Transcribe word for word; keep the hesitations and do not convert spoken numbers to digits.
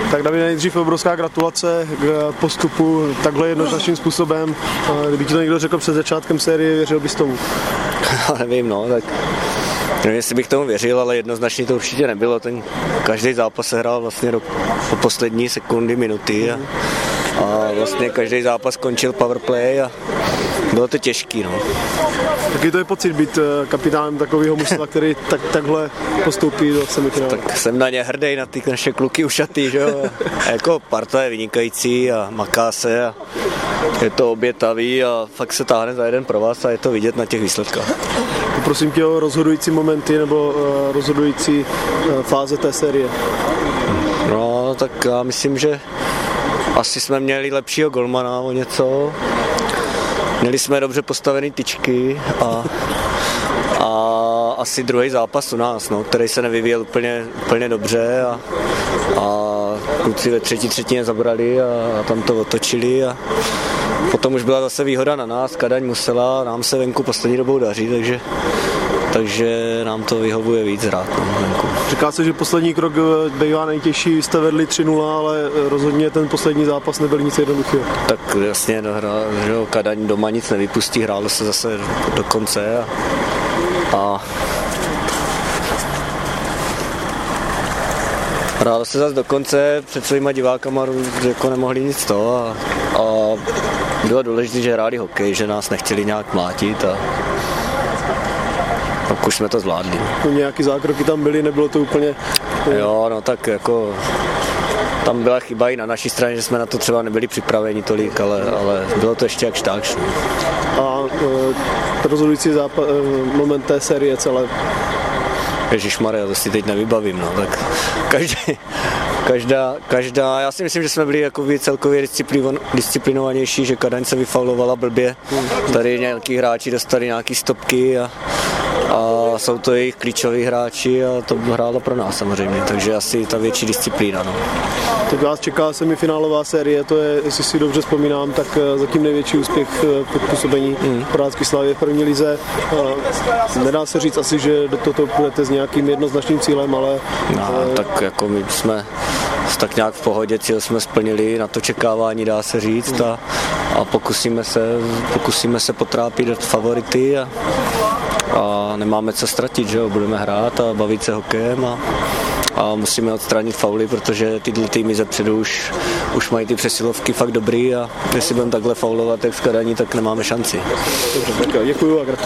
Tak Davide, nejdřív obrovská gratulace k postupu takhle jednoznačným způsobem. Kdyby ti to někdo řekl před začátkem série, věřil bys tomu? Nevím, no, tak nevím, jestli bych tomu věřil, ale jednoznačně to určitě nebylo. Ten každý zápas se hrál vlastně do, do poslední sekundy, minuty a, a vlastně každý zápas končil powerplay a bylo to těžký, no. Jaký to je pocit být kapitánem takového mužstva, který tak, takhle postoupí do semifinále? Tak jsem na ně hrdý, na ty naše kluky ušatý, že jo. A jako parta je vynikající a maká se a je to obětavý a fakt se táhne za jeden pro vás a je to vidět na těch výsledkách. Prosím tě o rozhodující momenty nebo uh, rozhodující uh, fáze té série. No, tak já myslím, že asi jsme měli lepšího golmana o něco. Měli jsme dobře postavený tyčky a, a asi druhý zápas u nás, no, který se nevyvíjel úplně, úplně dobře a, a kluci ve třetí třetině zabrali a, a tam to otočili a potom už byla zase výhoda na nás, Kadaň musela, nám se venku poslední dobou daří, takže, takže nám to vyhovuje víc hrát no, venku. Říká se, že poslední krok bývá nejtěžší, vy jste vedli tři nula, ale rozhodně ten poslední zápas nebyl nic jednoduchého. Tak jasně, no, že Kadaň doma nic nevypustí, hrálo se zase do konce a, a hrálo se zase do konce před svýma divákama, jako nemohli nic to a, a bylo důležité, že hráli hokej, že nás nechtěli nějak mlátit a tak už jsme to zvládli. No, nějaký zákroky tam byly, nebylo to úplně... Jo, no tak jako tam byla chyba i na naší straně, že jsme na to třeba nebyli připraveni tolik, ale, ale bylo to ještě jak tak. A e, rozhodující zápa- e, moment té série celé? Ježišmarja, to si teď nevybavím, no, tak každý, každá, každá, já si myslím, že jsme byli jako celkově disciplinovanější, že Kadaň se vyfaulovala blbě, tady nějaký hráči dostali nějaký stopky a, a jsou to jejich klíčoví hráči a to hrálo pro nás samozřejmě, takže asi ta větší disciplína, no. Tak vás čeká semifinálová série, to je, jestli si dobře vzpomínám, tak zatím největší úspěch v působení mm. Pirátské Slavie v první lize. Nedá se říct asi, že do toho půjdete s nějakým jednoznačným cílem, ale... No, ale... tak jako my jsme tak nějak v pohodě, cíl jsme splnili, na to čekávání dá se říct a, a pokusíme se, pokusíme se potrápit favority a, a nemáme co ztratit, že jo, budeme hrát a bavit se hokejem a a musíme odstranit fauly, protože tyhle týmy zepředu už, už mají ty přesilovky fakt dobrý a jestli budeme takhle faulovat jak v Kadaní, tak nemáme šanci. Dobře, děkuju a gratuluju.